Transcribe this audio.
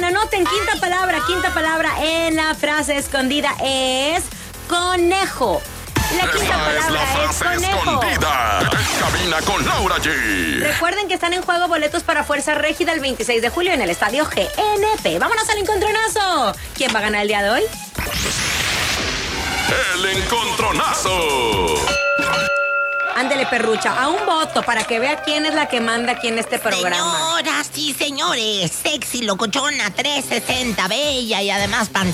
Oigan, anoten, quinta palabra en la frase escondida es conejo. La quinta palabra es conejo. Escondida. En cabina con Laura G. Recuerden que están en juego boletos para Fuerza Régida el 26 de julio en el Estadio GNP. ¡Vámonos al encontronazo! ¿Quién va a ganar el día de hoy? El encontronazo. Ándele, perrucha, a un voto para que vea quién es la que manda aquí en este programa. Señoras y señores, sexy, locochona, 360, bella y además